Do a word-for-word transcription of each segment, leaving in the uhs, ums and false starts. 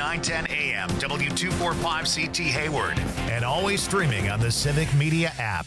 nine ten A M, W two forty-five C T Hayward, and always streaming on the Civic Media app.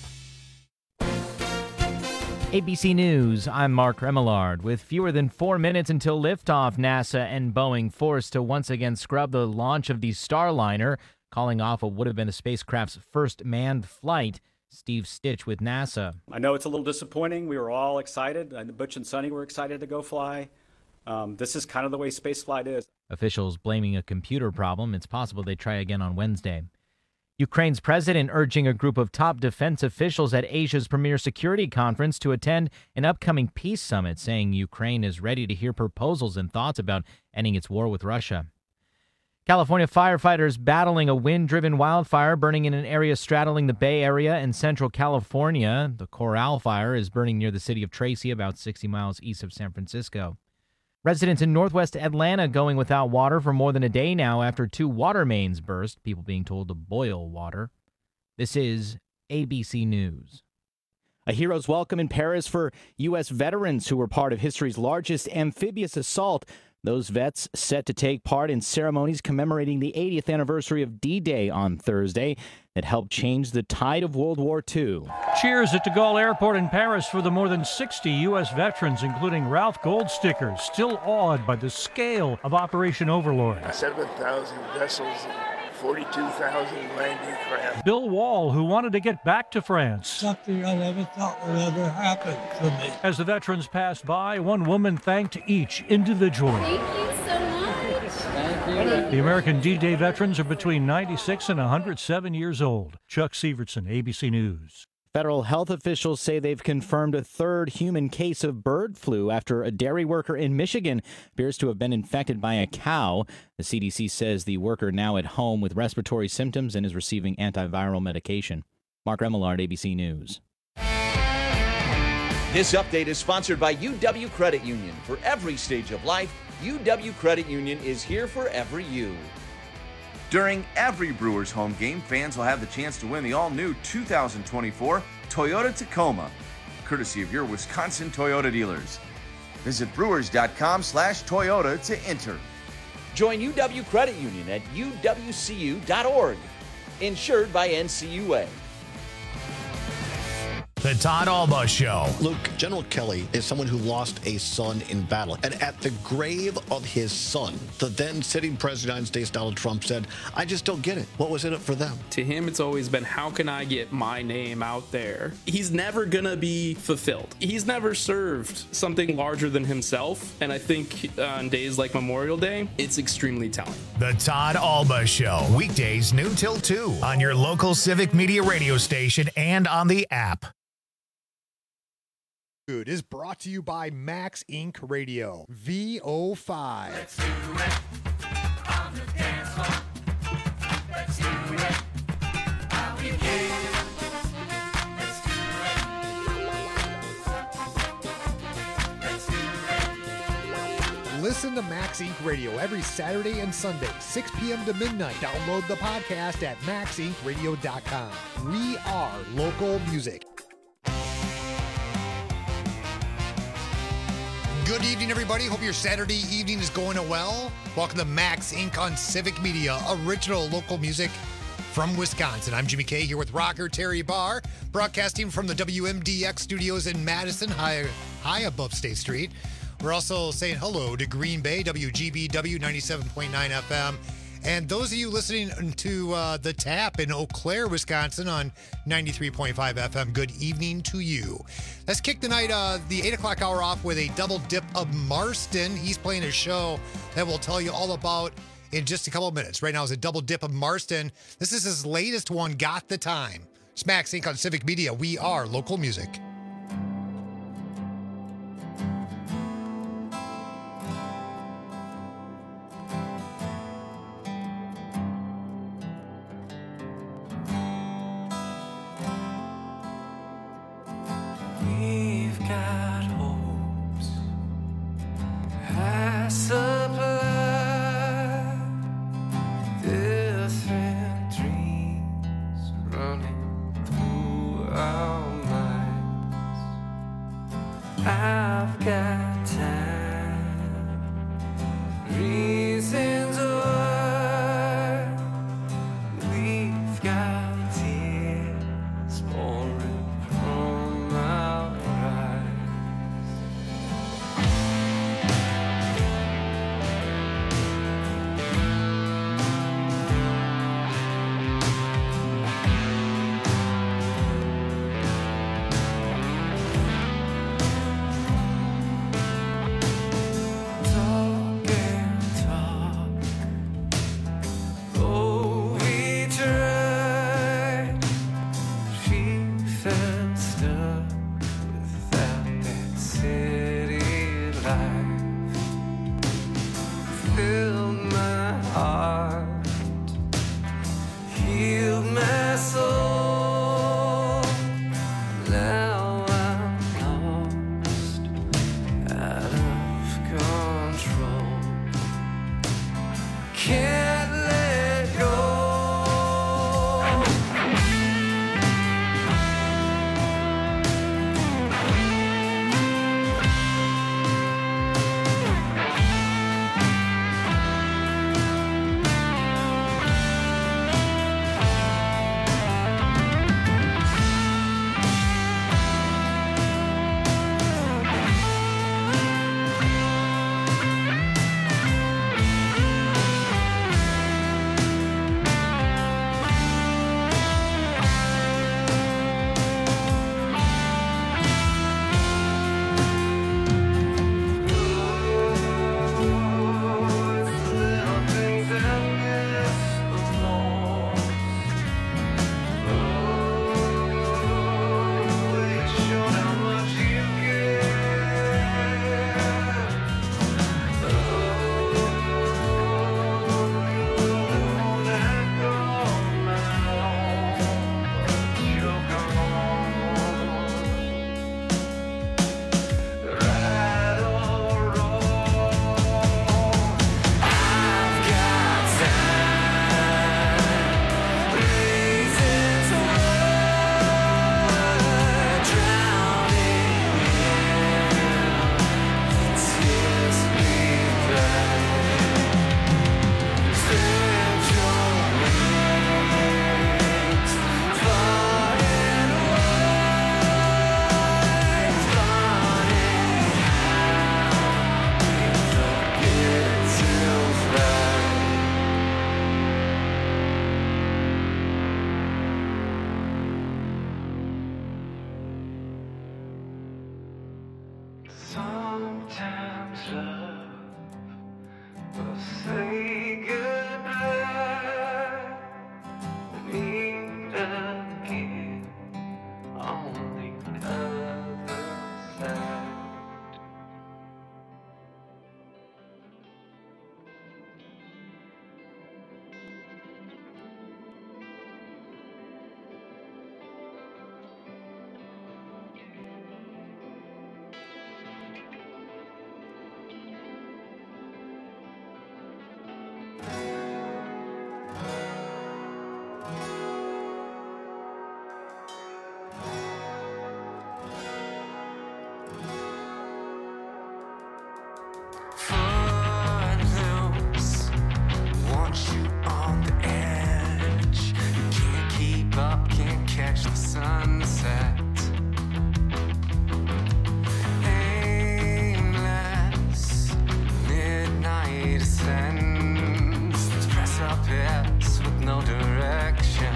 A B C News, I'm Mark Remillard. With fewer than four minutes until liftoff, NASA and Boeing forced to once again scrub the launch of the Starliner, calling off what would have been the spacecraft's first manned flight. Steve Stitch with NASA. I know it's a little disappointing. We were all excited. And Butch and Sonny were excited to go fly. Um, this is kind of the way spaceflight is. Officials blaming a computer problem. It's possible they try again on Wednesday. Ukraine's president urging a group of top defense officials at Asia's premier security conference to attend an upcoming peace summit, saying Ukraine is ready to hear proposals and thoughts about ending its war with Russia. California firefighters battling a wind-driven wildfire burning in an area straddling the Bay Area and central California. The Coral Fire is burning near the city of Tracy, about sixty miles east of San Francisco. Residents in northwest Atlanta going without water for more than a day now after two water mains burst, people being told to boil water. This is A B C News. A hero's welcome in Paris for U S veterans who were part of history's largest amphibious assault. Those vets set to take part in ceremonies commemorating the eightieth anniversary of D-Day on Thursday that helped change the tide of World War Two. Cheers at de Gaulle Airport in Paris for the more than sixty U S veterans, including Ralph Goldsticker, still awed by the scale of Operation Overlord. seven thousand vessels and forty-two thousand landing craft. Bill Wall, who wanted to get back to France. Something I never thought would ever happen to me. As the veterans passed by, one woman thanked each individually. Thank you so much. Thank you. The American D-Day veterans are between ninety-six and one hundred seven years old. Chuck Severson, A B C News. Federal health officials say they've confirmed a third human case of bird flu after a dairy worker in Michigan appears to have been infected by a cow. The C D C says the worker now at home with respiratory symptoms and is receiving antiviral medication. Mark Remillard, A B C News. This update is sponsored by U W Credit Union. For every stage of life, U W Credit Union is here for every you. During every Brewers home game, fans will have the chance to win the all-new two thousand twenty-four Toyota Tacoma, courtesy of your Wisconsin Toyota dealers. Visit brewers.com slash Toyota to enter. Join U W Credit Union at U W C U dot org. Insured by N C U A. The Todd Alba Show. Luke, General Kelly is someone who lost a son in battle. And at the grave of his son, the then sitting president of the United States, Donald Trump, said, I just don't get it. What was in it for them? To him, it's always been, how can I get my name out there? He's never going to be fulfilled. He's never served something larger than himself. And I think on days like Memorial Day, it's extremely telling. The Todd Alba Show. Weekdays noon till two on your local Civic Media radio station and on the app. Is brought to you by Max Incorporated. Radio V O five. Let's do it on the dance floor. Let's do it how we can. Let's do it. Let's do it. Listen to Max Incorporated. Radio every Saturday and Sunday, six p.m. to midnight. Download the podcast at max inc radio dot com. We are local music. Good evening, everybody. Hope your Saturday evening is going well. Welcome to Max Incorporated on Civic Media, original local music from Wisconsin. I'm Jimmy K here with rocker Terry Barr, broadcasting from the W M D X studios in Madison, high, high above State Street. We're also saying hello to Green Bay, W G B W ninety-seven point nine F M. And those of you listening to uh, The Tap in Eau Claire, Wisconsin on ninety-three point five F M, good evening to you. Let's kick the night, uh, the eight o'clock hour off with a double dip of Marston. He's playing a show that we'll tell you all about in just a couple of minutes. Right now is a double dip of Marston. This is his latest one, Got the Time. It's Max Incorporated on Civic Media. We are local music. We've got hopes, high supply, different dreams running through our minds. want you on the edge. You can't keep up, can't catch the sunset. Aimless, midnight ascends. These precipice with no direction.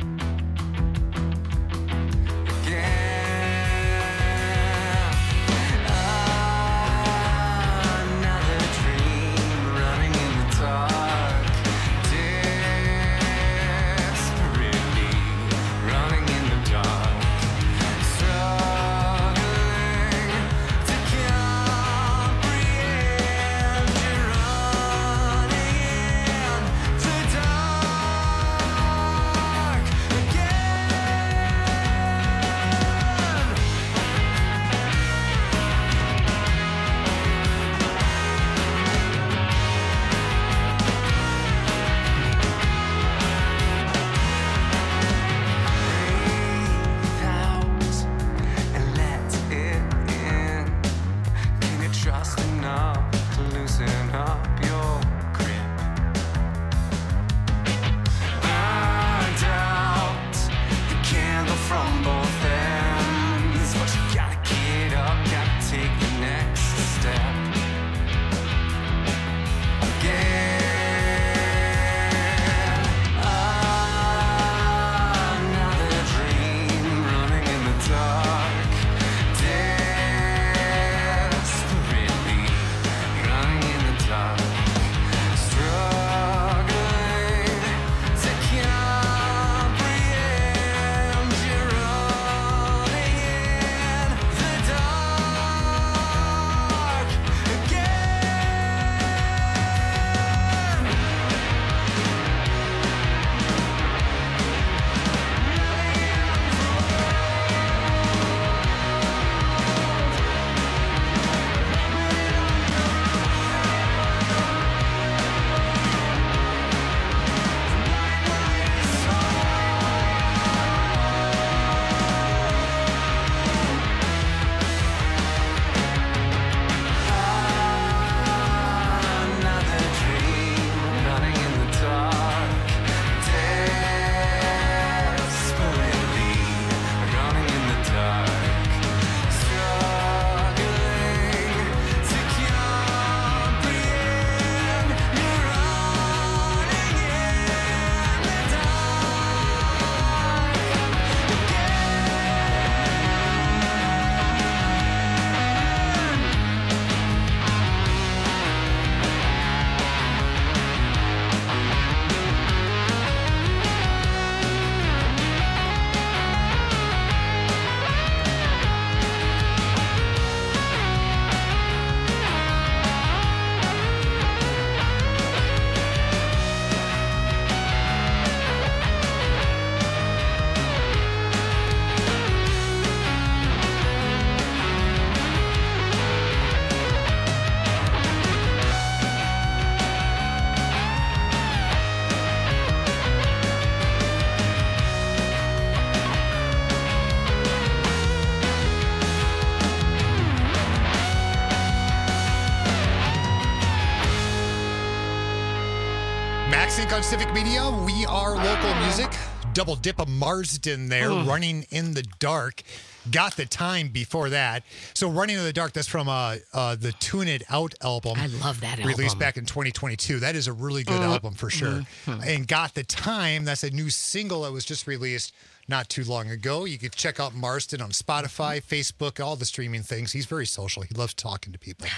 Sync on Civic Media. We are local music. Double dip of Marsden there, Mm. Running in the Dark. Got the Time before that. So Running in the Dark, that's from uh, uh, the Tune It Out album. I love that album. Released back in twenty twenty-two. That is a really good Mm. album for sure. Mhm. And Got the Time, that's a new single that was just released not too long ago. You can check out Marsden on Spotify, Facebook, all the streaming things. He's very social. He loves talking to people.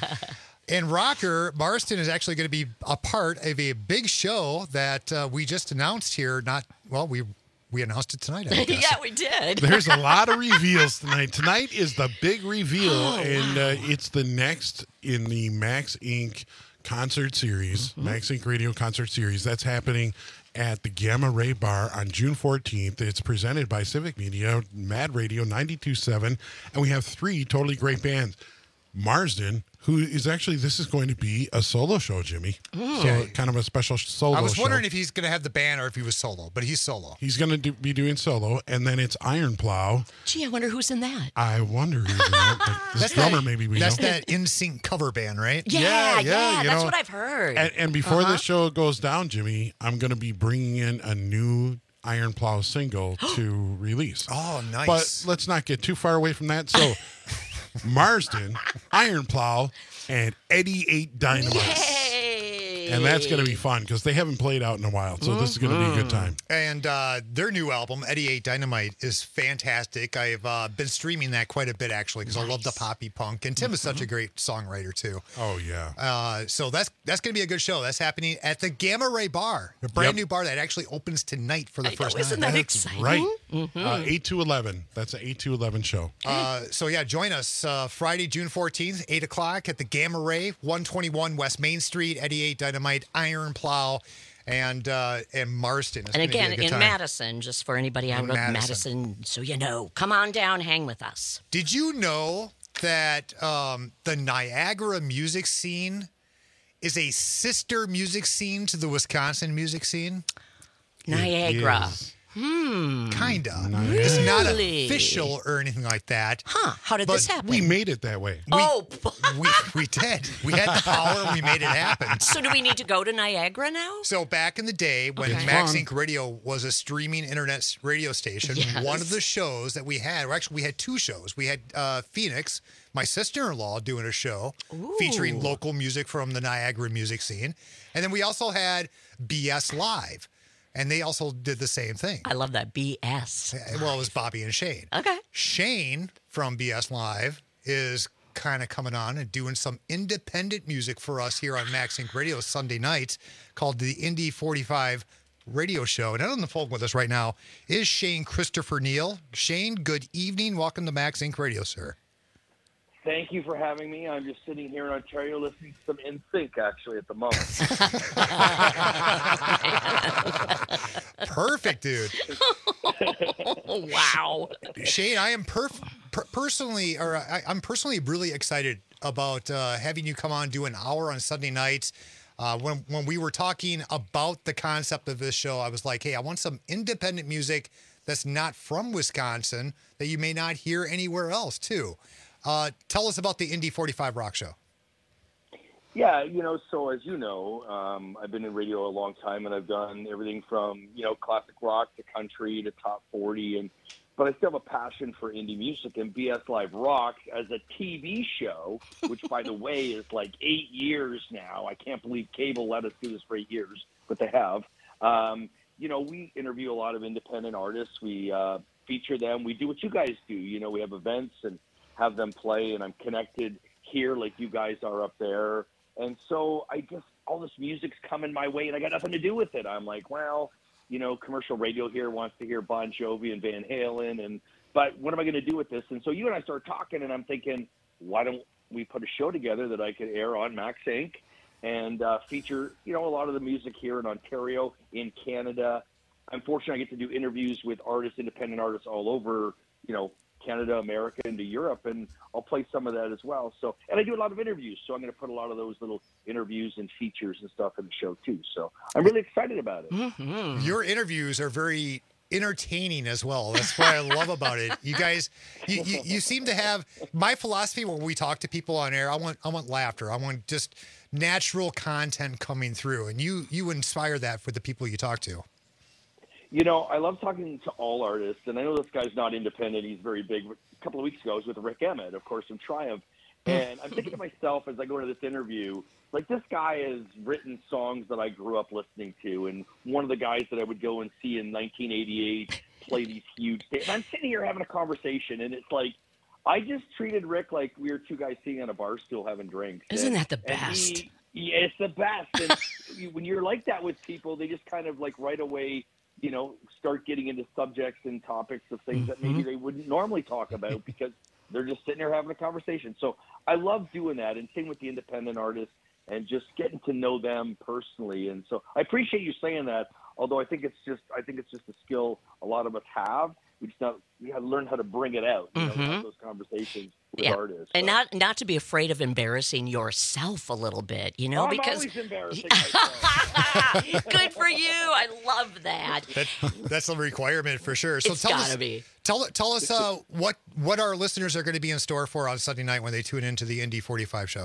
And Rocker, Marsden is actually going to be a part of a big show that uh, we just announced here. Not, well, we we announced it tonight, I guess. Yeah, we did. There's a lot of reveals tonight. Tonight is the big reveal, Oh, and uh, it's the next in the Max Incorporated concert series, Mm-hmm. Max Incorporated Radio Concert Series. That's happening at the Gamma Ray Bar on June fourteenth. It's presented by Civic Media, Mad Radio ninety-two point seven, and we have three totally great bands. Marsden, who is actually, this is going to be a solo show, Jimmy. Mm. So kind of a special solo show. I was wondering if he's going to have the band or if he was solo, but he's solo. He's going to do, be doing solo, and then it's Iron Plow. Gee, I wonder who's in that. I wonder who's in that. This That's drummer, that, maybe we That's know. that In Sync cover band, right? Yeah, Yeah, yeah, yeah, you that's know. what I've heard. And, and before Uh-huh. the show goes down, Jimmy, I'm going to be bringing in a new Iron Plow single to release. Oh, nice. But let's not get too far away from that. So, Marsden, Iron Plow, and Eddie Eight Dynamite. And that's going to be fun because they haven't played out in a while. So this is going to be a good time. And uh, their new album, Eddie Eight Dynamite, is fantastic. I've uh, been streaming that quite a bit, actually, because I love the poppy punk. And Tim is such a great songwriter, too. Oh, yeah. Uh, so that's that's going to be a good show. That's happening at the Gamma Ray Bar, a brand Yep. new bar that actually opens tonight for the I know, first isn't time. that exciting? Right. Mhm. Uh, eight to eleven. That's an eight to eleven show. Uh, so yeah, join us uh, Friday, June fourteenth, eight o'clock at the Gamma Ray, one twenty-one West Main Street, Eddie Eight Dynamite, Iron Plow, and uh, and Marston. It's And gonna be a again, good in time. Madison, just for anybody out In of Madison. Madison, so you know, come on down, hang with us. Did you know that um, the Niagara music scene is a sister music scene to the Wisconsin music scene? Niagara. is. Hmm. Kinda. Niagara. It's not Really? official or anything like that. Huh. How did But this happen? We made it that way. oh, We we did. We had the power. We made it happen. so do we need to go to Niagara now? So back in the day when Okay. Max Fun. Inc Radio was a streaming internet s- radio station, Yes. one of the shows that we had, or actually we had two shows. We had uh, Phoenix, my sister-in-law, doing a show featuring Ooh. local music from the Niagara music scene. And then we also had B S Live, and they also did the same thing. I love that B S. Uh, Well, it was Bobby and Shane. Okay. Shane from B S Live is kind of coming on and doing some independent music for us here on Max Inc Radio Sunday nights called the Indy forty-five Radio Show. And on the phone with us right now is Shane Christopher Neal. Shane, good evening. Welcome to Max Inc Radio, sir. Thank you for having me. I'm just sitting here in Ontario listening to some N Sync actually at the moment. Perfect, dude. Wow. Shane, I am perf- per- personally, or I, I'm personally really excited about uh, having you come on, do an hour on Sunday nights. Uh, when when we were talking about the concept of this show, I was like, hey, I want some independent music that's not from Wisconsin that you may not hear anywhere else, too. Uh, tell us about the Indy forty-five Rock Show. Yeah, you know, so as you know, um, I've been in radio a long time, and I've done everything from, you know, classic rock to country to top forty, and but I still have a passion for indie music, and B S Live Rock as a T V show, which, by the way, is like eight years now. I can't believe cable let us do this for eight years, but they have. Um, you know, we interview a lot of independent artists. We uh, feature them. We do what you guys do. You know, we have events and have them play, and I'm connected here like you guys are up there. And so I just, all this music's coming my way, and I got nothing to do with it. I'm like, well, you know, commercial radio here wants to hear Bon Jovi and Van Halen, and but what am I going to do with this? And so you and I started talking, and I'm thinking, why don't we put a show together that I could air on Max Inc and uh, feature, you know, a lot of the music here in Ontario, in Canada. I'm fortunate I get to do interviews with artists, independent artists all over, you know, Canada, America, into Europe, and I'll play some of that as well. So, and I do a lot of interviews, so I'm going to put a lot of those little interviews and features and stuff in the show too. So I'm really excited about it. Mm-hmm. Your interviews are very entertaining as well. That's what I love about it. You guys, you, you, you seem to have my philosophy when we talk to people on air. I want I want laughter. I want just natural content coming through, and you you inspire that for the people you talk to. You know, I love talking to all artists, and I know this guy's not independent. He's very big. A couple of weeks ago, I was with Rick Emmett, of course, from Triumph. And I'm thinking to myself as I go into this interview, like, this guy has written songs that I grew up listening to, and one of the guys that I would go and see in nineteen eighty-eight play these huge things. I'm sitting here having a conversation, and it's like, I just treated Rick like we were two guys sitting on a bar stool having drinks. Isn't And- that the and best? he- yeah, it's the best. And you- when you're like that with people, they just kind of, like, right away, you know, start getting into subjects and topics of things that maybe Mhm. they wouldn't normally talk about because they're just sitting there having a conversation. So I love doing that, and same with the independent artists and just getting to know them personally. And so I appreciate you saying that, although I think it's just I think it's just a skill a lot of us have. We just not we have to learn how to bring it out, you know, Mhm. have those conversations. with Yeah. artists. And not not to be afraid of embarrassing yourself a little bit, you know, I'm because always embarrassing good for you. I love that. That, that's a requirement for sure. So It's tell gotta us, be. Tell tell us uh, what what our listeners are going to be in store for on Sunday night when they tune into the Indy forty-five show.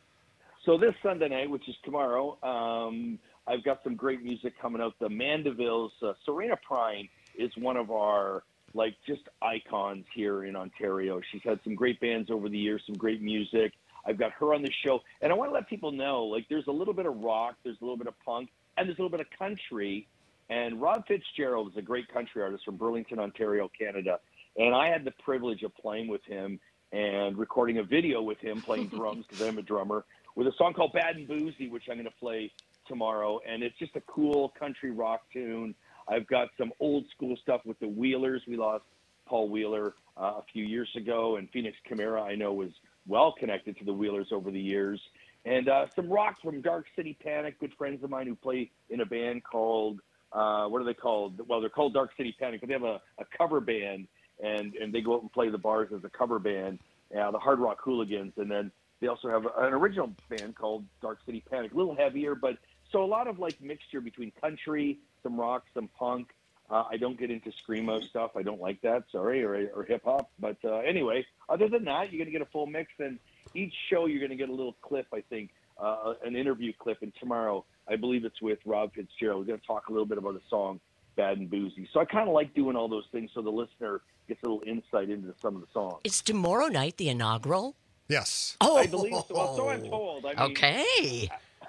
So this Sunday night, which is tomorrow, um, I've got some great music coming out. The Mandevilles, uh, Serena Prine is one of our like just icons here in Ontario. She's had some great bands over the years, some great music. I've got her on the show, and I want to let people know like there's a little bit of rock, there's a little bit of punk, and there's a little bit of country. And Rob Fitzgerald is a great country artist from Burlington, Ontario, Canada. And I had the privilege of playing with him and recording a video with him playing drums because I'm a drummer with a song called Bad and Boozy, which I'm going to play tomorrow. And it's just a cool country rock tune. I've got some old school stuff with the Wheelers. We lost Paul Wheeler uh, a few years ago. And Phoenix Chimera, I know, was well connected to the Wheelers over the years. And uh, some rock from Dark City Panic, good friends of mine who play in a band called, uh, what are they called? Well, they're called Dark City Panic, but they have a, a cover band, and, and they go out and play the bars as a cover band, uh, the Hard Rock Hooligans. And then they also have an original band called Dark City Panic, a little heavier, but so a lot of like mixture between country, some rock, some punk. Uh, I don't get into screamo stuff. I don't like that, sorry, or, or hip hop. But uh, anyway, other than that, you're going to get a full mix. And each show, you're going to get a little clip, I think, uh, an interview clip. And tomorrow, I believe it's with Rob Fitzgerald. We're going to talk a little bit about the song Bad and Boozy. So I kind of like doing all those things so the listener gets a little insight into some of the songs. It's tomorrow night, the inaugural? Yes. Oh. I believe so. Well, so I'm told. I mean, Okay.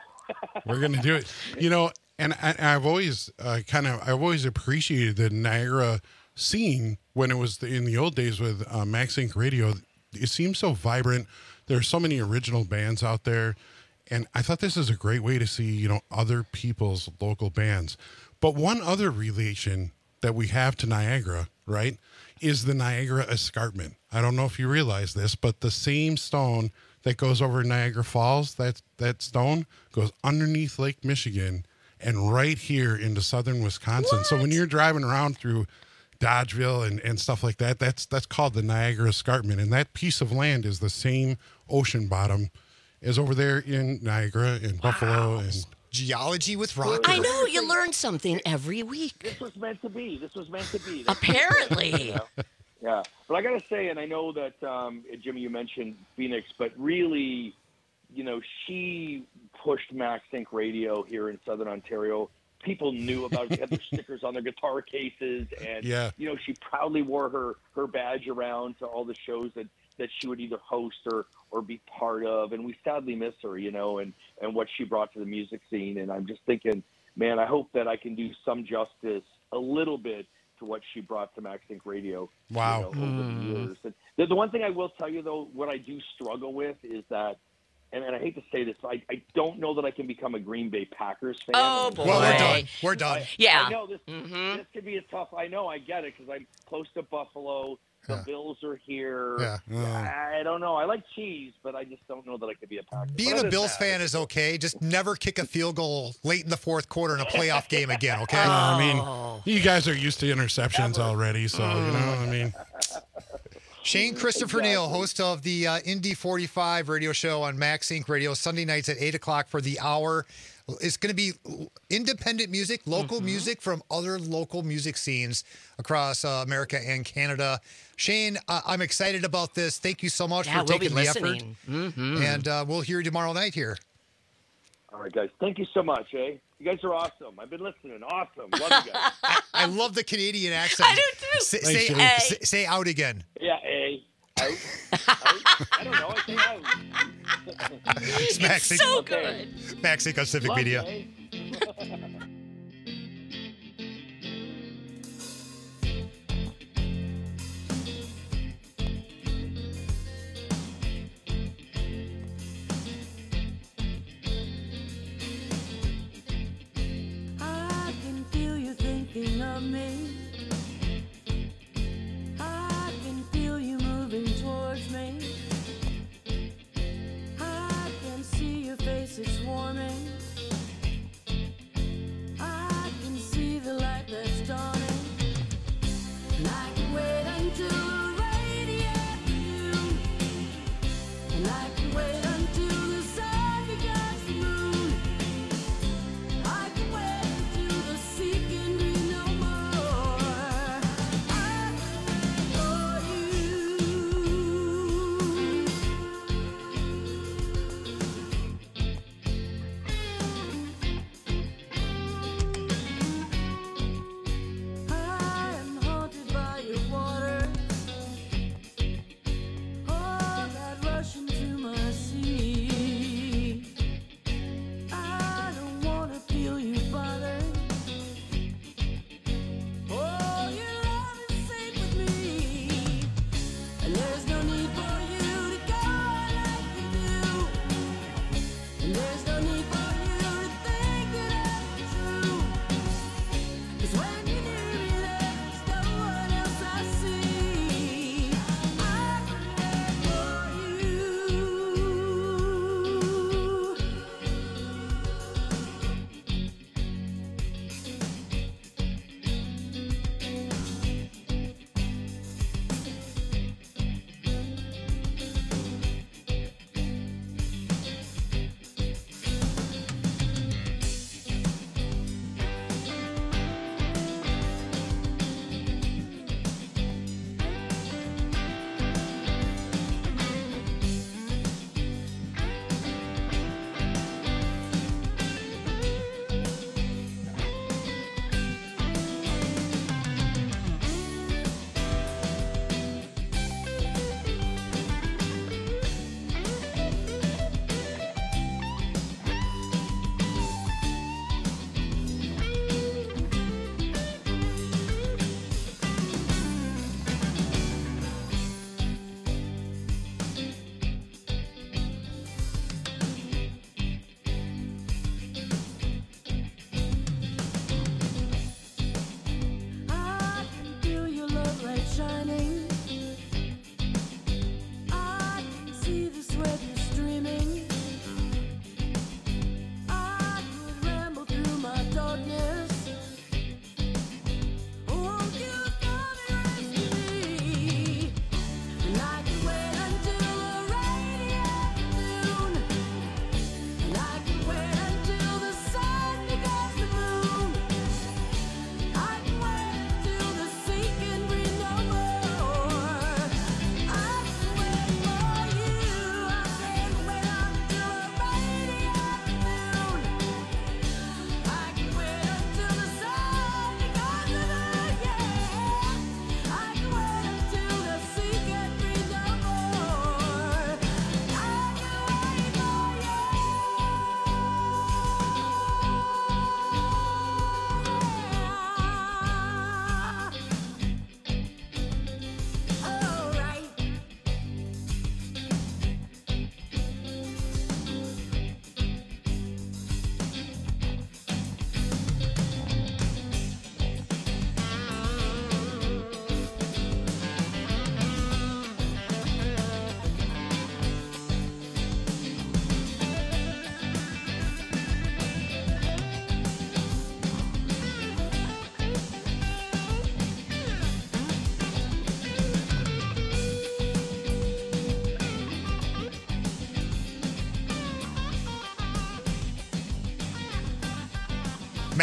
We're gonna do it. You know, and I, I've always uh, kind of I've always appreciated the Niagara scene when it was the, in the old days with uh, Max Inc Radio. It seems so vibrant. There are so many original bands out there, and I thought this is a great way to see you know other people's local bands. But one other relation that we have to Niagara, right, is the Niagara Escarpment. I don't know if you realize this, but the same stone that goes over Niagara Falls, that that stone goes underneath Lake Michigan and right here into southern Wisconsin. What? So when you're driving around through Dodgeville and, and stuff like that, that's that's called the Niagara Escarpment. And that piece of land is the same ocean bottom as over there in Niagara and wow. Buffalo. And Geology with rock. I know, you learn something every week. This was meant to be. This was meant to be. This Apparently. Yeah. Yeah, but I got to say, and I know that, um, Jimmy, you mentioned Phoenix, but really, you know, she pushed Max Inc Radio here in Southern Ontario. People knew about it. They had their stickers on their guitar cases, and, yeah. you know, she proudly wore her, her badge around to all the shows that, that she would either host or, or be part of, and we sadly miss her, you know, and, and what she brought to the music scene. And I'm just thinking, man, I hope that I can do some justice a little bit to what she brought to Max Inc Radio. Wow. You know, over mm. the years. And the, the one thing I will tell you, though, what I do struggle with is that, and, and I hate to say this, I, I don't know that I can become a Green Bay Packers fan. Oh, boy. Well, we're done. We're done. I, yeah. I know this, mm-hmm. this could be a tough, I know, I get it, because I'm close to Buffalo. The yeah. Bills are here. Yeah. I don't know. I like cheese, but I just don't know that I could be a Packers. Being a Bills fan is okay. Just never kick a field goal late in the fourth quarter in a playoff game again, okay? Uh, I mean, you guys are used to interceptions already, so, you know, I mean. Shane Christopher exactly. Neal, host of the uh, Indy forty-five radio show on Max Inc Radio, Sunday nights at eight o'clock for the hour. It's going to be independent music, local mm-hmm. music from other local music scenes across uh, America and Canada. Shane, uh, I'm excited about this. Thank you so much yeah, for we'll taking be the effort. Mm-hmm. And uh, we'll hear you tomorrow night here. All right, guys. Thank you so much, eh? You guys are awesome. I've been listening. Awesome. Love you guys. I, I love the Canadian accent. I do too. Say, Thanks, say, hey. say, say out again. Yeah, eh. Out. Out. I don't know. I say out. It's Max It's so okay. good. Max Inc on Civic Love Media. You, eh? I can feel you thinking of me. I can feel you moving towards me. I can see your face, it's warming. I can see the light that's dawning. And I can wait until the radiant view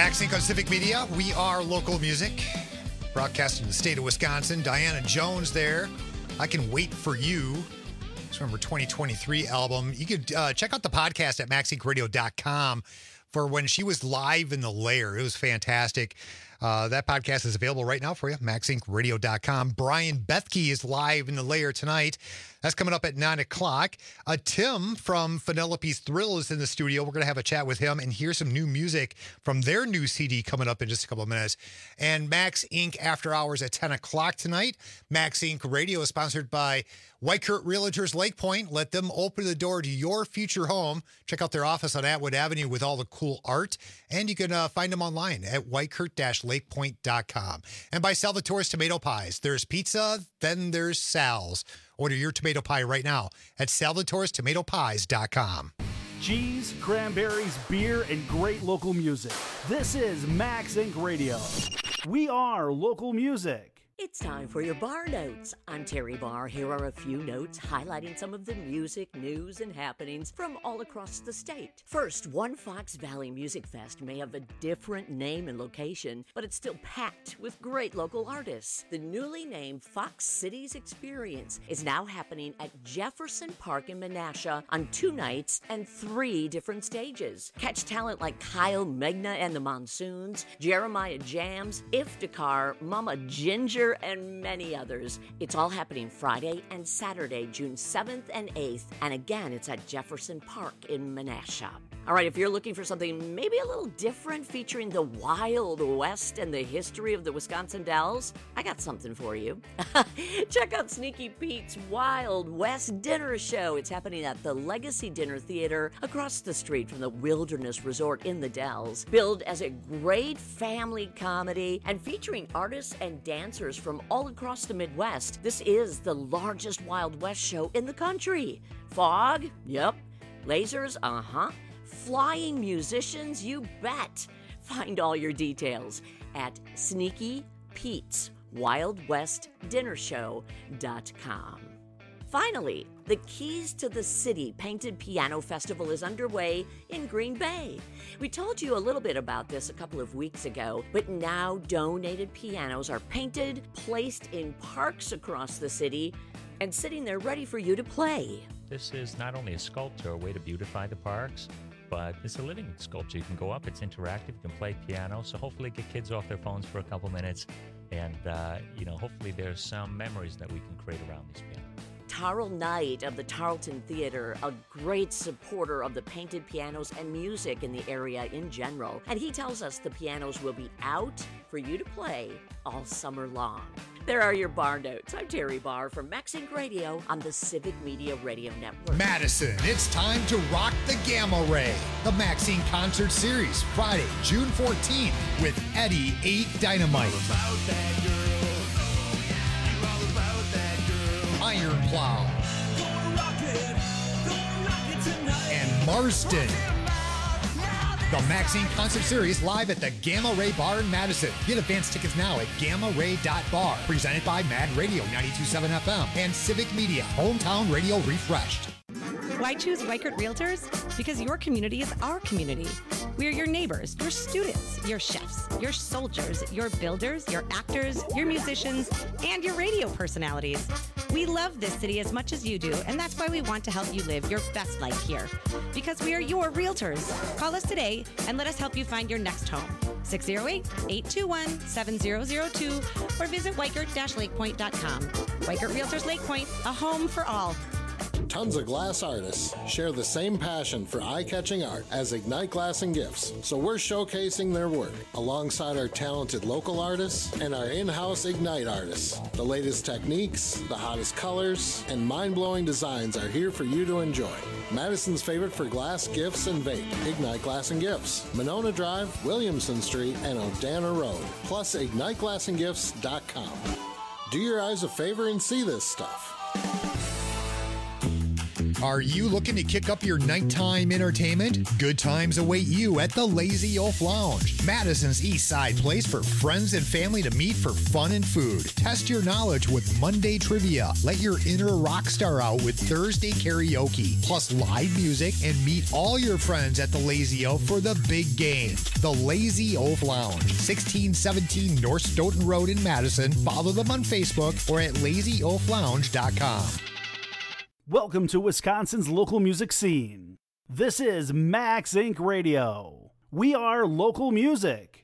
Max Inc on Civic Media. We are local music, broadcasting the state of Wisconsin. Diana Jones there. I Can Wait for You. It's from her twenty twenty-three album. You could uh, check out the podcast at max inc radio dot com for when she was live in the Lair. It was fantastic. Uh, that podcast is available right now for you, max inc radio dot com. Brian Bethke is live in the Lair tonight. That's coming up at nine o'clock. Uh, Tim from Penelope's Thrill is in the studio. We're going to have a chat with him and hear some new music from their new C D coming up in just a couple of minutes. And Max Incorporated After Hours at ten o'clock tonight. Max Incorporated Radio is sponsored by Whitekurt Realtors Lake Point. Let them open the door to your future home. Check out their office on Atwood Avenue with all the cool art. And you can uh, find them online at whitekurt dash lake point dot com. And by Salvatore's Tomato Pies. There's pizza, then there's Sal's. Order your tomato pie right now at salvatores tomato pies dot com. Cheese, cranberries, beer, and great local music. This is Max Incorporated Radio. We are local music. It's time for your bar notes. I'm Terry Barr. Here are a few notes highlighting some of the music, news, and happenings from all across the state. First, One Fox Valley Music Fest may have a different name and location, but it's still packed with great local artists. The newly named Fox Cities Experience is now happening at Jefferson Park in Menasha on two nights and three different stages. Catch talent like Kyle Megna and the Monsoons, Jeremiah Jams, Iftikhar, Mama Ginger, and many others. It's all happening Friday and Saturday, June seventh and eighth. And again, it's at Jefferson Park in Menasha. All right, if you're looking for something maybe a little different featuring the Wild West and the history of the Wisconsin Dells, I got something for you. Check out Sneaky Pete's Wild West Dinner Show. It's happening at the Legacy Dinner Theater across the street from the Wilderness Resort in the Dells. Billed as a great family comedy and featuring artists and dancers from all across the Midwest, this is the largest Wild West show in the country. Fog? Yep. Lasers? Uh-huh. Flying musicians? You bet. Find all your details at Sneaky Pete's Wild West Dinner Show dot com. Finally, the Keys to the City Painted Piano Festival is underway in Green Bay. We told you a little bit about this a couple of weeks ago, but now donated pianos are painted, placed in parks across the city, and sitting there ready for you to play. This is not only a sculpture, a way to beautify the parks, but it's a living sculpture. You can go up, it's interactive, you can play piano, so hopefully get kids off their phones for a couple minutes, and uh, you know, hopefully there's some memories that we can create around these pianos. Tarl Knight of the Tarleton Theater, a great supporter of the painted pianos and music in the area in general. And he tells us the pianos will be out for you to play all summer long. There are your bar notes. I'm Terry Barr from Max Incorporated Radio on the Civic Media Radio Network. Madison, it's time to rock the Gamma Ray. The Max Incorporated Concert Series, Friday, June fourteenth, with Eddie eight Dynamite. Iron Plow, and Marston. The Max Incorporated Concert Series live at the Gamma Ray Bar in Madison. Get advance tickets now at gamma ray dot bar. Presented by Mad Radio ninety-two point seven F M and Civic Media, Hometown Radio Refreshed. Why choose Whitekurt Realtors? Because your community is our community. We are your neighbors, your students, your chefs, your soldiers, your builders, your actors, your musicians, and your radio personalities. We love this city as much as you do, and that's why we want to help you live your best life here. Because we are your realtors. Call us today and let us help you find your next home. six oh eight, eight two one, seven oh oh two or visit whitekurt dash lake point dot com. Whitekurt Realtors Lake Point, a home for all. Tons of glass artists share the same passion for eye-catching art as Ignite Glass and Gifts, so we're showcasing their work alongside our talented local artists and our in-house Ignite artists. The latest techniques, the hottest colors, and mind-blowing designs are here for you to enjoy. Madison's favorite for glass, gifts, and vape, Ignite Glass and Gifts, Monona Drive, Williamson Street, and Odana Road, plus ignite glass and gifts dot com. Do your eyes a favor and see this stuff. Are you looking to kick up your nighttime entertainment? Good times await you at the Lazy Oaf Lounge, Madison's East Side place for friends and family to meet for fun and food. Test your knowledge with Monday trivia. Let your inner rock star out with Thursday karaoke, plus live music, and meet all your friends at the Lazy Oaf for the big game. The Lazy Oaf Lounge, sixteen seventeen North Stoughton Road in Madison. Follow them on Facebook or at lazy oaf lounge dot com. Welcome to Wisconsin's local music scene. This is Max Incorporated. Radio. We are local music.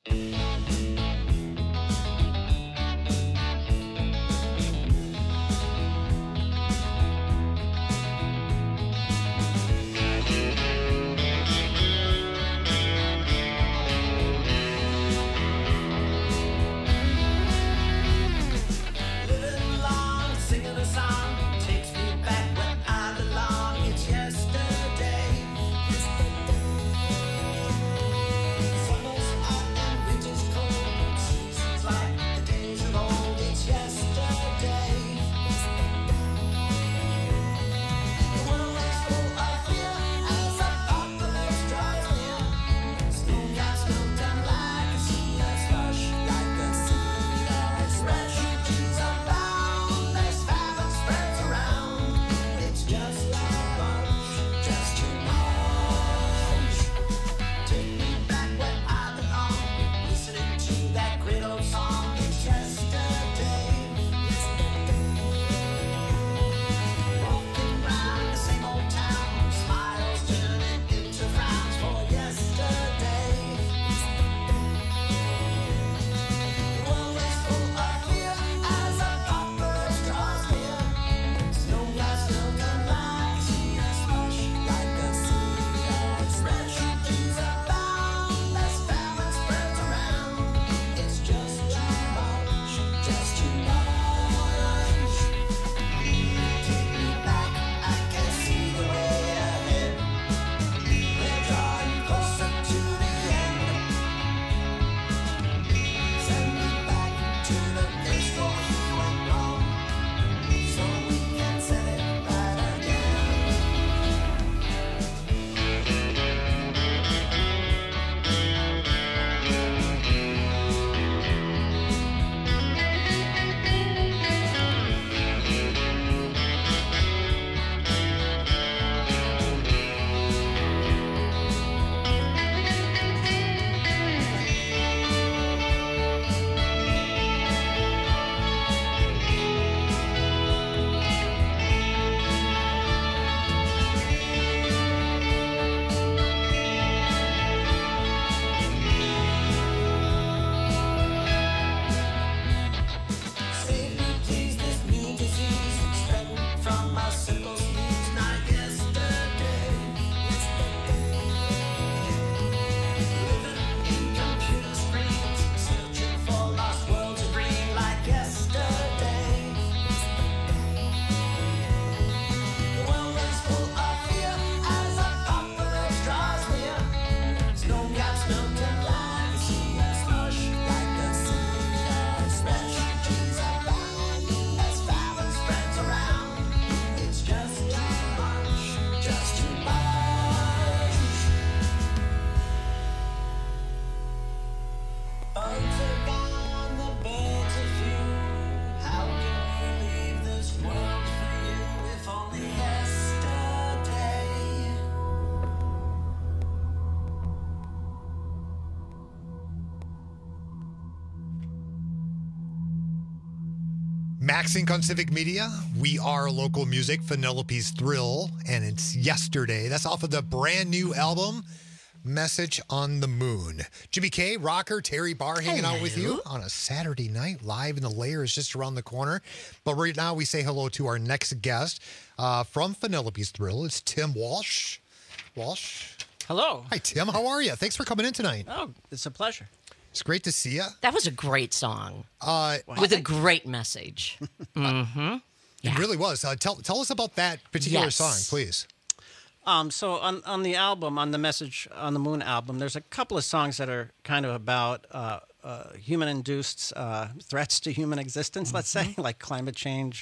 Max Inc on Civic Media. We are local music. Penelope's Thrill, and it's Yesterday. That's off of the brand new album, Message on the Moon. Jimmy K, Rocker, Terry Barr hanging hello. out with you on a Saturday night live, and the Lair is just around the corner. But right now we say hello to our next guest uh, from Penelope's Thrill. It's Tim Walsh. Walsh. Hello. Hi, Tim. How are you? Thanks for coming in tonight. Oh, it's a pleasure. It's great to see you. That was a great song. Uh, with a great message. mm-hmm. It Yeah. really was. Uh, tell, tell us about that particular Yes. song, please. Um, so on, on the album, on the Message on the Moon album, there's a couple of songs that are kind of about uh, uh, human-induced uh, threats to human existence, let's say, like climate change,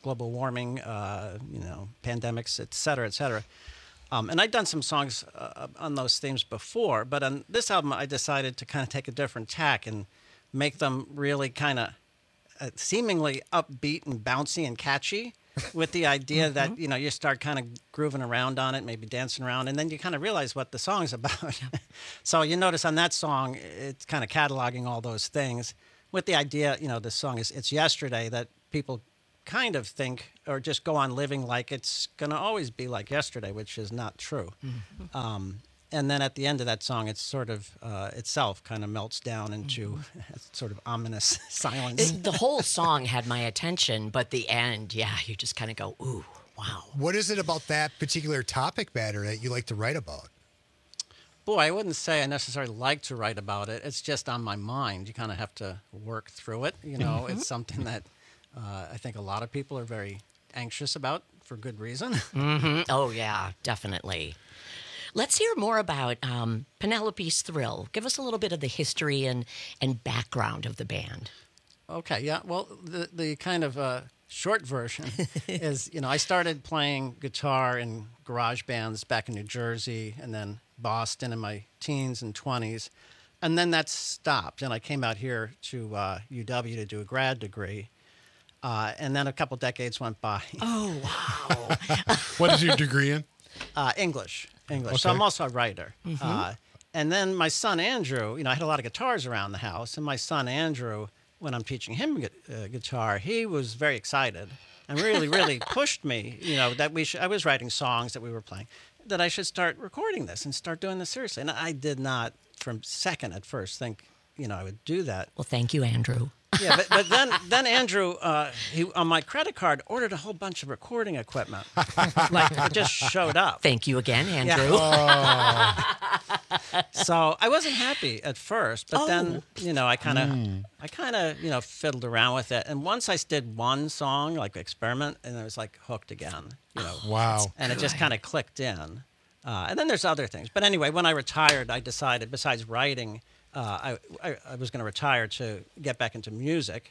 global warming, uh, you know, pandemics, et cetera, et cetera. Um, and I'd done some songs uh, on those themes before, but on this album, I decided to kind of take a different tack and make them really kind of uh, seemingly upbeat and bouncy and catchy, with the idea mm-hmm. that, you know, you start kind of grooving around on it, maybe dancing around, and then you kind of realize what the song's about. So you notice on that song, it's kind of cataloging all those things with the idea, you know, the song is It's Yesterday, that people kind of think or just go on living like it's going to always be like yesterday, which is not true. Mm-hmm. Um, and then at the end of that song, it's sort of uh, itself kind of melts down into mm-hmm. sort of ominous silence. The whole song had my attention, but the end, yeah, you just kind of go, ooh, wow. What is it about that particular topic matter that you like to write about? Boy, I wouldn't say I necessarily like to write about it. It's just on my mind. You kind of have to work through it. You know, mm-hmm. It's something that uh, I think a lot of people are very anxious about for good reason. Mm-hmm. Oh, yeah, definitely. Let's hear more about um, Penelope's Thrill. Give us a little bit of the history and, and background of the band. Okay, yeah. Well, the, the kind of uh, short version is, you know, I started playing guitar in garage bands back in New Jersey and then Boston in my teens and twenties. And then that stopped, and I came out here to uh, U W to do a grad degree. Uh, and then a couple decades went by. Oh, wow. What is your degree in? Uh, English. English. Okay. So I'm also a writer. Mm-hmm. Uh, and then my son, Andrew, you know, I had a lot of guitars around the house. And my son, Andrew, when I'm teaching him gu- uh, guitar, he was very excited and really, really pushed me, you know, that we should, I was writing songs that we were playing, that I should start recording this and start doing this seriously. And I did not, from second at first, think, you know, I would do that. Well, thank you, Andrew. Yeah, but, but then then Andrew, uh, he on my credit card, ordered a whole bunch of recording equipment. Like, it just showed up. Thank you again, Andrew. Yeah. Oh. So I wasn't happy at first, but Oh. then, you know, I kind of, Mm. I kind of, you know, fiddled around with it. And once I did one song, like experiment, and I was like hooked again. You know, Wow. and it just kind of clicked in. Uh, and then there's other things. But anyway, when I retired, I decided, besides writing, uh, I, I, I was going to retire to get back into music.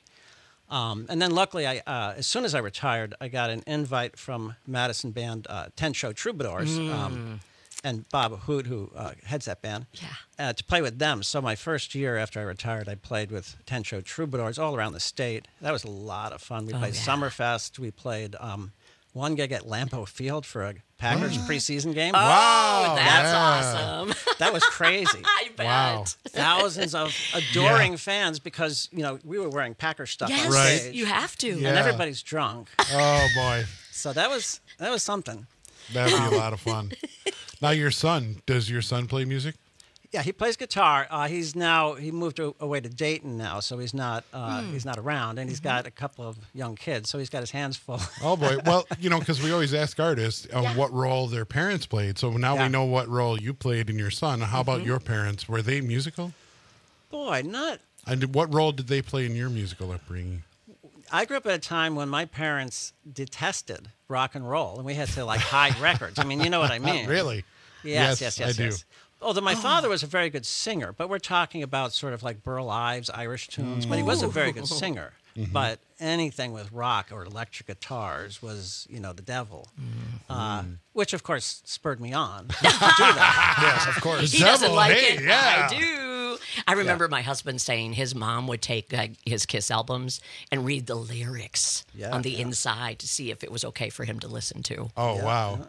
Um, and then luckily, I, uh, as soon as I retired, I got an invite from Madison band uh, Ten Show Troubadours Mm. um, and Bob Hood, who uh, heads that band, Yeah. uh, to play with them. So my first year after I retired, I played with Ten Show Troubadours all around the state. That was a lot of fun. We Oh, played yeah. Summerfest. We played um, one gig at Lambeau Field for a Packers preseason game. Oh, Wow, that's yeah. awesome. That was crazy. I bet. Wow. Thousands of adoring fans because, you know, we were wearing Packer stuff Yes, on Right. stage. you have to. Yeah. And everybody's drunk. Oh boy, So that was that was something. that'd be a lot of fun. Now, your son, does your son play music? Yeah, he plays guitar. Uh, he's now he moved a- away to Dayton now, so he's not uh, he's not around, and he's got a couple of young kids, so he's got his hands full. Oh boy. Well, you know, because we always ask artists um, Yeah. what role their parents played. So now Yeah. we know what role you played in your son. How about your parents? Were they musical? Boy, not. And what role did they play in your musical upbringing? I grew up at a time when my parents detested rock and roll, and we had to like hide records. I mean, you know what I mean? Really? Yes, Yes, yes, yes, I yes. do. Although my father was a very good singer, but we're talking about sort of like Burl Ives, Irish tunes, but he was a very good singer. But anything with rock or electric guitars was, you know, the devil. Uh, which, of course, spurred me on to do that. Yes, of course. He doesn't Devil, like hey, it. yeah. I do. I remember my husband saying his mom would take uh, his Kiss albums and read the lyrics Yeah, on the yeah. inside to see if it was okay for him to listen to. Oh, wow.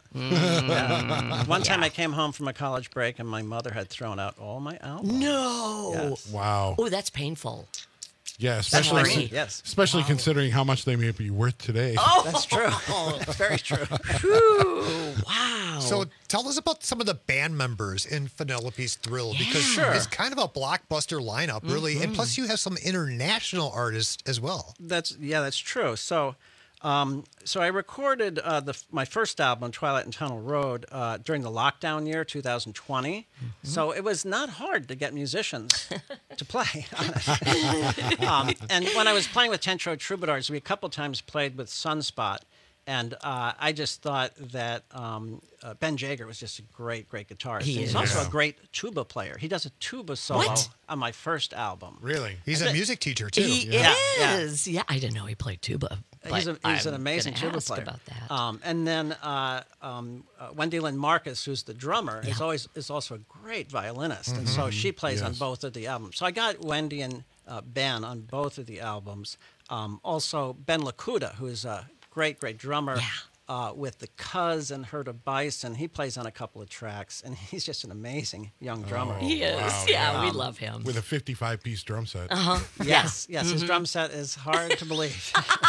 Yeah. One time I came home from a college break and my mother had thrown out all my albums. No. Yes. Wow. Oh, that's painful. Yeah, That's especially what I mean, yes. especially considering how much they may be worth today. Oh, That's true. Very true. Whew, wow. So tell us about some of the band members in Penelope's Thrill because Sure. it's kind of a blockbuster lineup, really, and plus you have some international artists as well. That's yeah, that's true. So, um, so I recorded uh, the my first album, Twilight and Tunnel Road, uh, during the lockdown year, two thousand twenty. So it was not hard to get musicians to play on it. um, and when I was playing with Ten Show Troubadours, we a couple times played with Sunspot. And uh, I just thought that um, uh, Ben Jager was just a great, great guitarist. He He's is. also Yeah. a great tuba player. He does a tuba solo What? on my first album. Really? He's I a did- music teacher, too. He Yeah, yeah. is. Yeah. I didn't know he played tuba. He's, a, he's an I'm amazing gonna tuba ask player. about that. Um, and then uh, um, uh, Wendy Lynn Marcus, who's the drummer, is Yeah. always is also a great violinist, and Mhm. so she plays on Yes. both of the albums. So I got Wendy and uh, Ben on both of the albums. Um, also Ben Lakuta, who is a great, great drummer. Uh, with the Cuz and Herta Bison, he plays on a couple of tracks, and he's just an amazing young drummer. He is. wow, Yeah, we Um, love him. With a fifty-five piece drum set. Uh-huh. Yes, yes, his Mhm. drum set is hard to believe.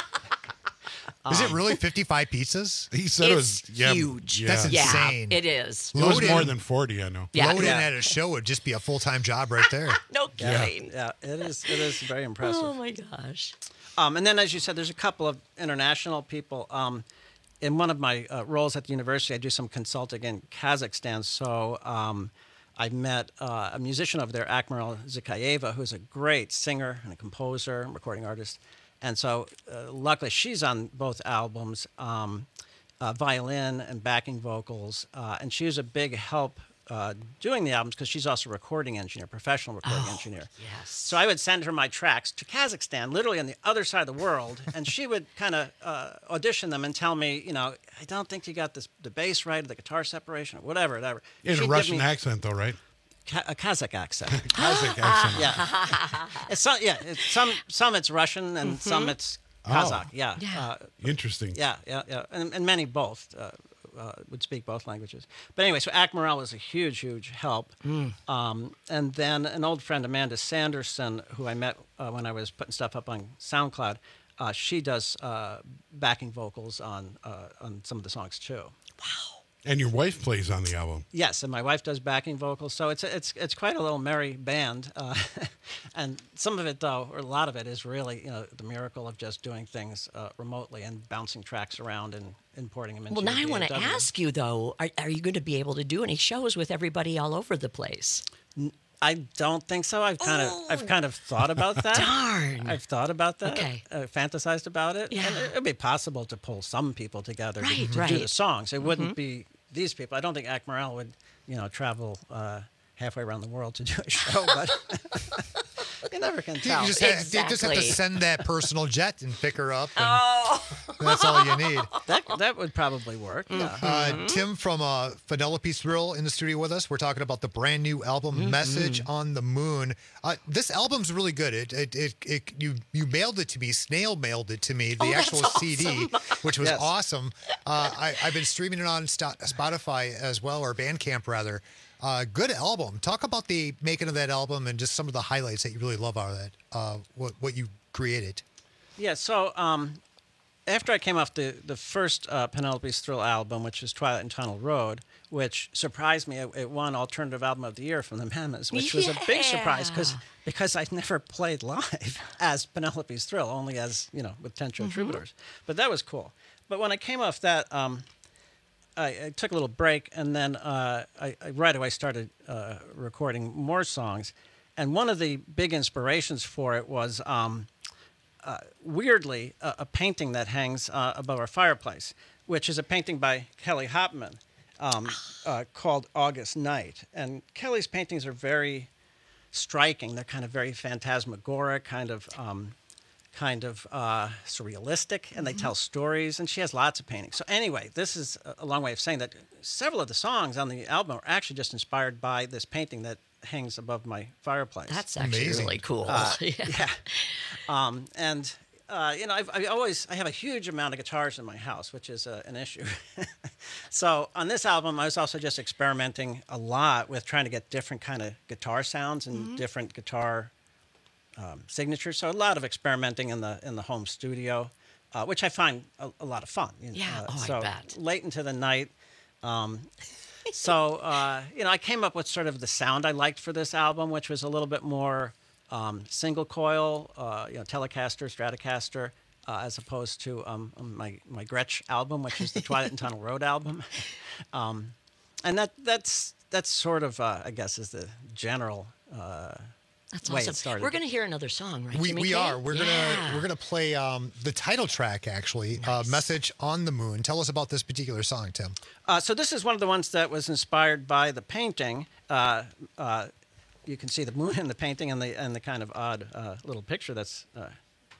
Is it Um, really fifty-five pieces? He said it was yeah, yeah. That's Yeah, insane. it is. It was Load more in- than forty, I know. Yeah. Load in Yeah. at a show would just be a full-time job right there. No Yeah, kidding. yeah, it is. It is very impressive. Oh my gosh. Um, and then, as you said, there's a couple of international people. Um, in one of my uh, roles at the university, I do some consulting in Kazakhstan. So um, I met uh, a musician over there, Akmarel Zikayeva, who's a great singer and a composer, and recording artist. And so, uh, luckily, she's on both albums, um, uh, violin and backing vocals. Uh, and she was a big help uh, doing the albums because she's also a recording engineer, professional recording Oh, engineer. yes. So I would send her my tracks to Kazakhstan, literally on the other side of the world, and she would kind of uh, audition them and tell me, you know, I don't think you got this, the bass right, or the guitar separation, or whatever, whatever. In a She'd give Russian me accent, though, right? Ka- a Kazakh accent. Kazakh accent. Yeah. It's some, yeah. It's some, some it's Russian and some it's Kazakh. Oh. Yeah. Yeah. Uh, Interesting. yeah, yeah, yeah, and, and many both uh, uh, would speak both languages. But anyway, so Akmarel was a huge, huge help. Um, and then an old friend, Amanda Sanderson, who I met uh, when I was putting stuff up on SoundCloud, uh, she does uh, backing vocals on uh, on some of the songs too. And your wife plays on the album. Yes, and my wife does backing vocals, so it's it's it's quite a little merry band. Uh, and some of it, though, or a lot of it, is really you know the miracle of just doing things uh, remotely and bouncing tracks around and importing them into. Well, now I want to D A W. ask you though: Are, are you going to be able to do any shows with everybody all over the place? I don't think so. I've kind of I've kind of thought about that. Darn. I've thought about that. Okay. Uh, fantasized about it. Yeah. And it would be possible to pull some people together to, Right, to right. do the songs. It wouldn't Mhm. be these people. I don't think Akmarel would, you know, travel uh, halfway around the world to do a show, but you never can You tell. just, have, you just have to Exactly. send that personal jet and pick her up. And Oh. That's all you need. That that would probably work. Yeah. Uh, Tim from uh, Penelope Thrill in the studio with us. We're talking about the brand new album, Message on the Moon. Uh, this album's really good. It, it, it, it, you, you mailed it to me, snail mailed it to me, the Oh, that's actual C D, which was Yes. awesome. Uh, I, I've been streaming it on Sto- Spotify as well, or Bandcamp rather. Uh, good album. Talk about the making of that album and just some of the highlights that you really love out of that. Uh, what what you created. Yeah, so um, after I came off the, the first uh, Penelope's Thrill album, which is Twilight and Tunnel Road, which surprised me, it, it won Alternative Album of the Year from the Mammoths, which was a big surprise because Yeah. because I'd never played live as Penelope's Thrill, only as, you know, with Ten Show Troubadours. But that was cool. But when I came off that, um, I, I took a little break, and then uh, I, I right away started uh, recording more songs. And one of the big inspirations for it was, um, uh, weirdly, a, a painting that hangs uh, above our fireplace, which is a painting by Kelly Hopman um, uh, called August Night. And Kelly's paintings are very striking. They're kind of very phantasmagoric, kind of... Um, kind of uh, surrealistic, and they tell stories, and she has lots of paintings. So anyway, this is a- a long way of saying that several of the songs on the album are actually just inspired by this painting that hangs above my fireplace. That's actually Amazing. really cool. Uh, yeah. yeah. Um, and, uh, you know, I've, I always, I have a huge amount of guitars in my house, which is uh, an issue. So on this album, I was also just experimenting a lot with trying to get different kind of guitar sounds and different guitar um, signatures. So a lot of experimenting in the in the home studio, uh, which I find a, a lot of fun. you know. Yeah, Uh, oh, I so bet. late into the night. Um, so uh, you know, I came up with sort of the sound I liked for this album, which was a little bit more um, single coil, uh, you know, Telecaster, Stratocaster, uh, as opposed to um, my my Gretsch album, which is the Twilight and Tunnel Road album. Um, and that that's that's sort of uh, I guess is the general. Uh, That's way awesome. it started. We're going to hear another song, right? We, Jimmy we K? are. We're Yeah. gonna we're gonna play um, the title track actually. Uh, Message on the Moon. Tell us about this particular song, Tim. Uh, so this is one of the ones that was inspired by the painting. Uh, uh, you can see the moon in the painting and the and the kind of odd uh, little picture that's uh,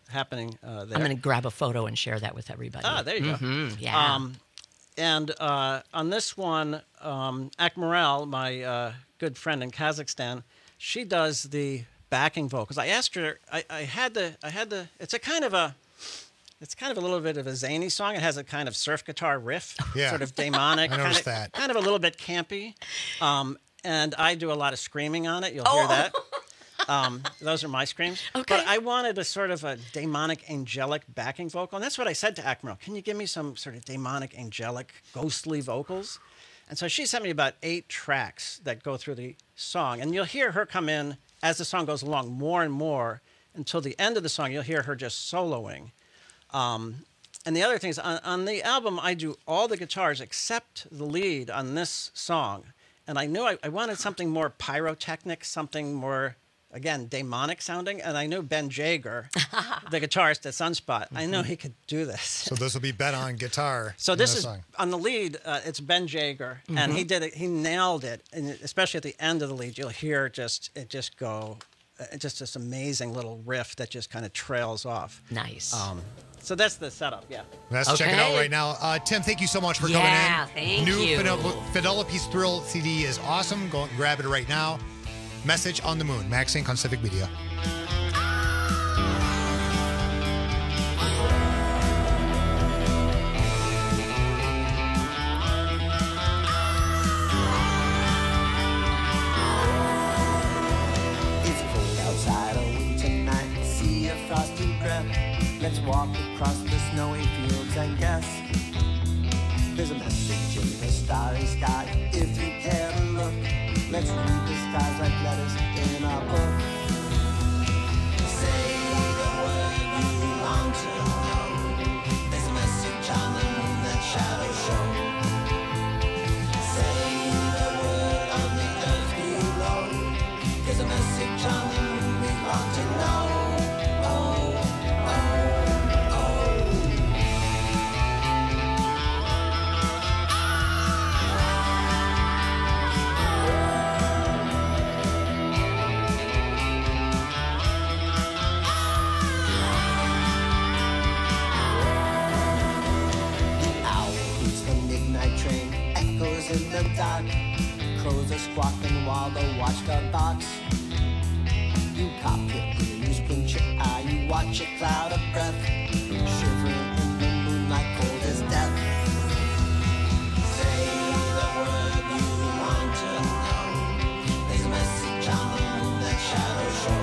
happening uh, there. I'm going to grab a photo and share that with everybody. Ah, there you Mhm, go. Yeah. Um, and uh, on this one, um, Akmarel, my uh, good friend in Kazakhstan, she does the backing vocals. I asked her. I, I had the. I had the. It's a kind of a. It's kind of a little bit of a zany song. It has a kind of surf guitar riff, Yeah. sort of demonic, I kind noticed of, that. kind of a little bit campy. Um, and I do a lot of screaming on it. You'll Oh. hear that. Um, those are my screams. Okay. But I wanted a sort of a demonic, angelic backing vocal. And that's what I said to Akmarel. Can you give me some sort of demonic, angelic, ghostly vocals? And so she sent me about eight tracks that go through the song. And you'll hear her come in as the song goes along more and more until the end of the song. You'll hear her just soloing. Um, and the other thing is, on, on the album, I do all the guitars except the lead on this song. And I knew I, I wanted something more pyrotechnic, something more, again, demonic sounding. And I knew Ben Jager, the guitarist at Sunspot, I know he could do this. So this will be Ben on guitar. So in this the is song. on the lead. Uh, it's Ben Jager, and he Mhm. did it. He nailed it, and especially at the end of the lead, you'll hear just it just go, uh, just this amazing little riff that just kind of trails off. Nice. Um, so that's the setup. Yeah. Let's check it out right now. Uh, Tim, thank you so much for Yeah, coming in. thank New you. Fidel- Fidelopy's Thrill C D is awesome. Go and grab it right now. Message on the Moon. Max Inc on Civic Media. It's cold outside a winter night, see a frosty breath. Let's walk across the snowy fields and guess. There's a message in the starry sky, if you care to look. Let's read the stars like letters in a book. Say the word you want to know. There's a message on the moon that shadows show. Say the word on the earth below. There's a message on the moon we want to know. Oh, oh, oh. The owl hoots the midnight train, echoes in the dark. Crows are squawking while the watchdog barks. You cop your ears, pinch your eye, you watch a cloud of breath, shivering in the moonlight, cold as death. Say the word you want to know. There's a message on the moon that shadows show.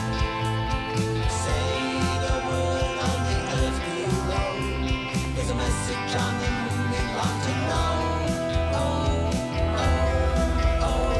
Say the word on the earth below. There's a message on the moon we want to know. Oh, oh, oh.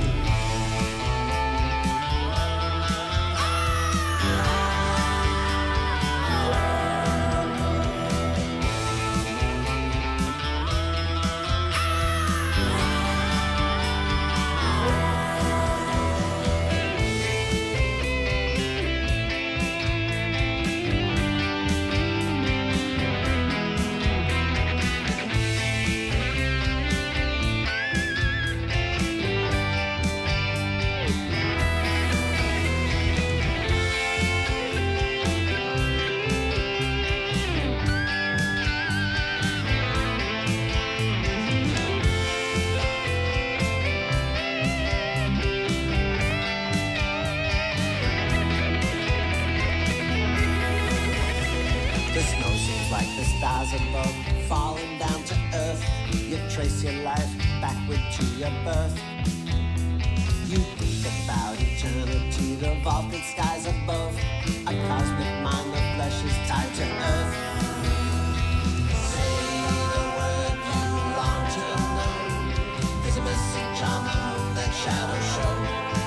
The snow seems like the stars above, falling down to earth. You trace your life backward to your birth. You think about eternity, the vaulted skies above. A cosmic mind, the flesh is tied to earth. Say the word you long to know. There's a message on the moon that shadows show.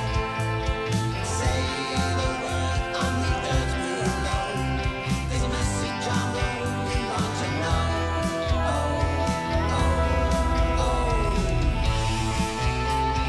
Say the word on the earth below. There's a message on the moon we want to know. Oh, oh, oh.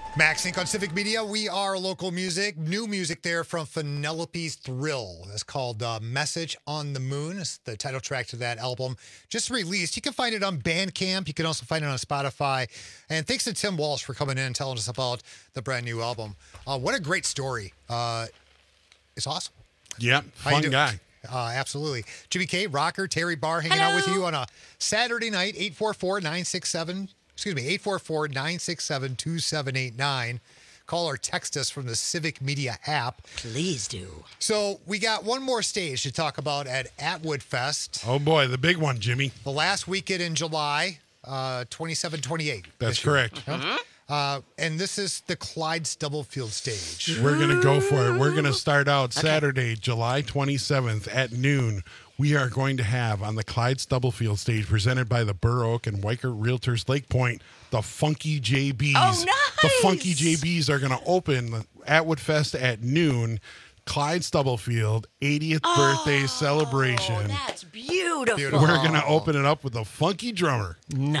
Max Inc on Civic Media. We are local music. New music there from Penelope's Thrill. It's called uh, Message on the Moon. It's the title track to that album. Just released. You can find it on Bandcamp. You can also find it on Spotify. And thanks to Tim Walsh for coming in and telling us about the brand new album. Uh, what a great story. Uh, it's awesome. Yep, How you fun doing? guy. Uh, absolutely. Jimmy K, Rocker, Terry Barr hanging out with you on a Saturday night, eight four four, nine six seven, excuse me, eight four four, nine six seven, two seven eight nine. Call or text us from the Civic Media app. Please do. So we got one more stage to talk about at Atwood Fest. Oh, boy, the big one, Jimmy. The last weekend in July, uh, twenty-seven, twenty-eight. That's correct. Yep. Uh, and this is the Clyde Stubblefield stage. We're going to go for it. We're going to start out Saturday, July twenty-seventh at noon. We are going to have on the Clyde Stubblefield stage, presented by the Burr Oak and Weichert Realtors Lake Point, the Funky J Bs. Oh, nice. The Funky J Bs are going to open Atwood Fest at noon. Clyde Stubblefield, eightieth birthday celebration. That's beautiful. We're going to open it up with a funky drummer.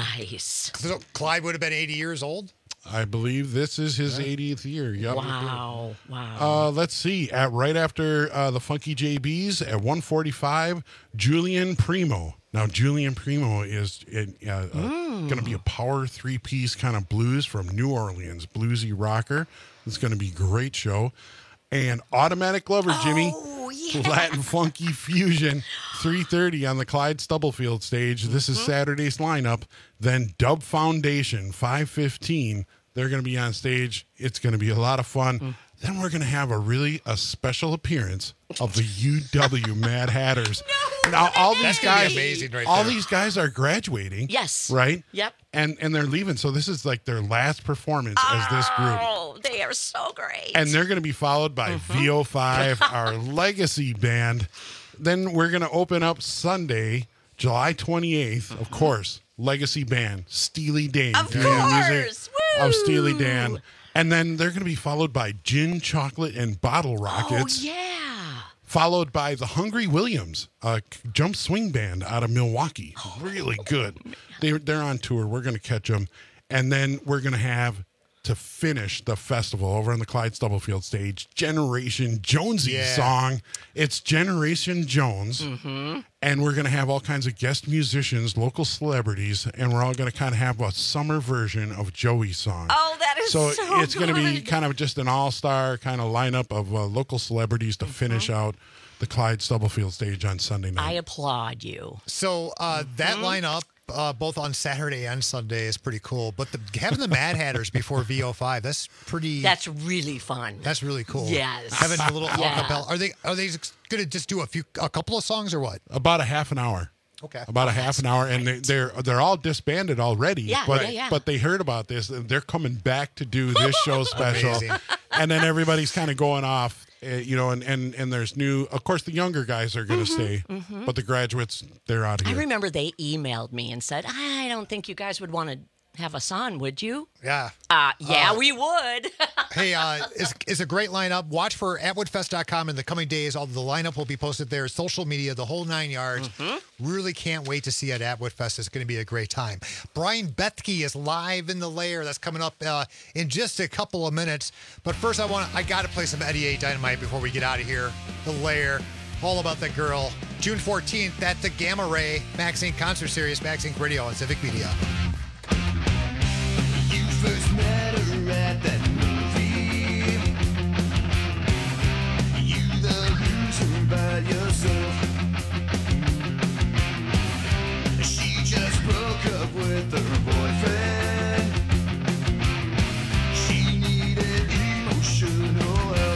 Nice. So Clyde would have been eighty years old? I believe this is his eightieth year. Yep. Wow. Wow. Uh, let's see. At right after uh, the Funky J Bs at one forty-five, Julian Primo. Now, Julian Primo is uh, uh, Mm. going to be a power three-piece kind of blues from New Orleans, bluesy rocker. It's going to be a great show. And Automatic Lover, Jimmy, Oh, yeah. Latin Funky Fusion, three thirty on the Clyde Stubblefield stage. This is Saturday's lineup. Then Dub Foundation, five fifteen. They're going to be on stage. It's going to be a lot of fun. Mm. Then we're going to have a really a special appearance of the U W Mad Hatters. No now all That's these gonna be guys, amazing right all there. these guys are graduating. Yes. Right. Yep. And and they're leaving. So this is like their last performance as this group. Oh, they are so great. And they're going to be followed by V O five, our legacy band. Then we're going to open up Sunday, July twenty-eighth, of course, legacy band, Steely Dan. Of doing the music course. of Steely Dan. And then they're going to be followed by Gin, Chocolate, and Bottle Rockets. Oh, yeah. Followed by the Hungry Williams, a jump swing band out of Milwaukee. Really good. They, they're on tour. We're going to catch them. And then we're going to have, to finish the festival over on the Clyde Stubblefield stage, Generation Jonesy Yeah. song. It's Generation Jones. Mm-hmm. And we're going to have all kinds of guest musicians, local celebrities, and we're all going to kind of have a summer version of Joey's song. Oh, that is so, So it's going to be good. kind of just an all-star kind of lineup of uh, local celebrities to finish out the Clyde Stubblefield stage on Sunday night. I applaud you. So uh, that lineup, uh, both on Saturday and Sunday, is pretty cool. But the, having the Mad Hatters before V O five, that's pretty. That's really fun. That's really cool. Yes. Having a little Yeah. acapella. Are they are they going to just do a few a couple of songs or what? About a half an hour. Okay. About a half an hour, and they, they're they're all disbanded already. Yeah, but yeah, yeah. but they heard about this, and they're coming back to do this show special. Amazing. And then everybody's kind of going off, uh, you know, and, and and there's new. Of course, the younger guys are going to stay, mhm. but the graduates, they're out of I here. remember they emailed me and said, I don't think you guys would want to have us on, would you? Yeah. Uh, yeah, Uh, we would. Hey, uh, it's, it's a great lineup. Watch for atwood fest dot com in the coming days. All the lineup will be posted there, social media, the whole nine yards. Mm-hmm. Really can't wait to see you at Atwood Fest. It's going to be a great time. Brian Bethke is live in the lair. That's coming up uh, in just a couple of minutes. But first, I want I got to play some Eddie A. Dynamite before we get out of here. The lair, all about that girl. June fourteenth at the Gamma Ray Max Inc concert series, Max Inc Radio on Civic Media. You first met her at that movie. You the loser by yourself. She just broke up with her boyfriend. She needed emotional help.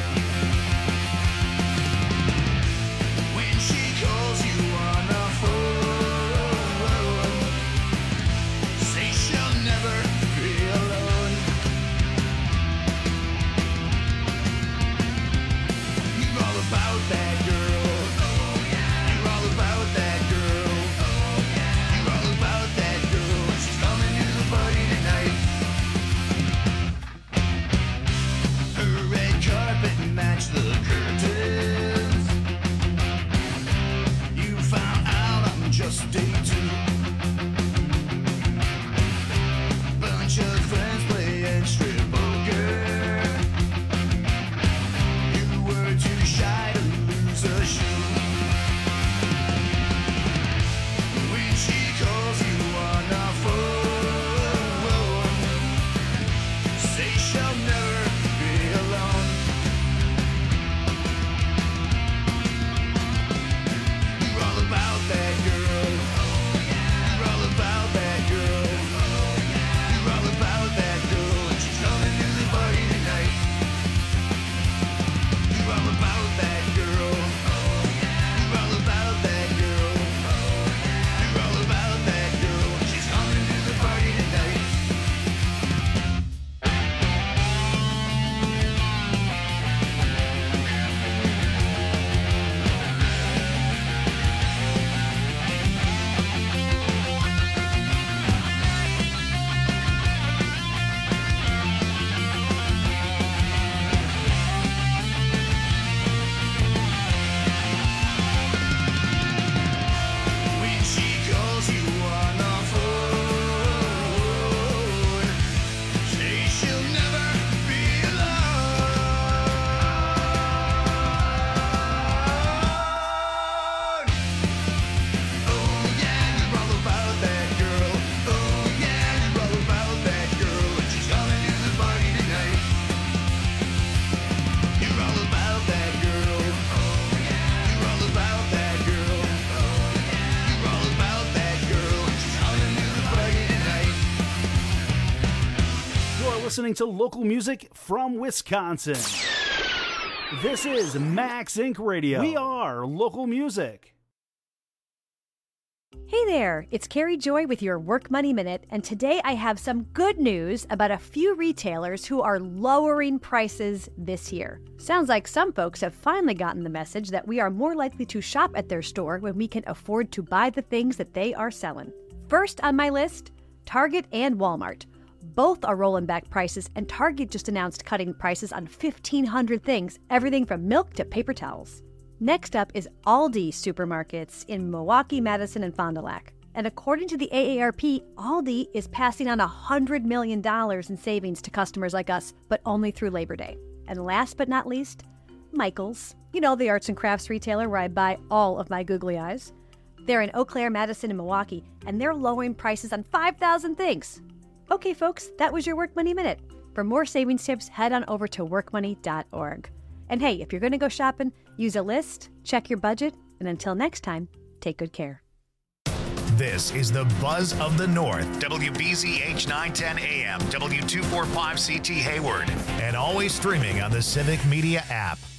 When she calls you on the phone, listening to local music from Wisconsin. This is Max Inc Radio. We are local music. Hey there, it's Carrie Joy with your Work Money Minute, and today I have some good news about a few retailers who are lowering prices this year. Sounds like some folks have finally gotten the message that we are more likely to shop at their store when we can afford to buy the things that they are selling. First on my list, Target and Walmart. Both are rolling back prices, and Target just announced cutting prices on fifteen hundred things, everything from milk to paper towels. Next up is Aldi supermarkets in Milwaukee, Madison, and Fond du Lac. And according to the A A R P, Aldi is passing on one hundred million dollars in savings to customers like us, but only through Labor Day. And last but not least, Michael's. You know, the arts and crafts retailer where I buy all of my googly eyes. They're in Eau Claire, Madison, and Milwaukee, and they're lowering prices on five thousand things. Okay, folks, that was your Work Money Minute. For more savings tips, head on over to work money dot org. And hey, if you're going to go shopping, use a list, check your budget, and until next time, take good care. This is the Buzz of the North, W B Z H nine ten A M, W two forty-five C T Hayward, and always streaming on the Civic Media app.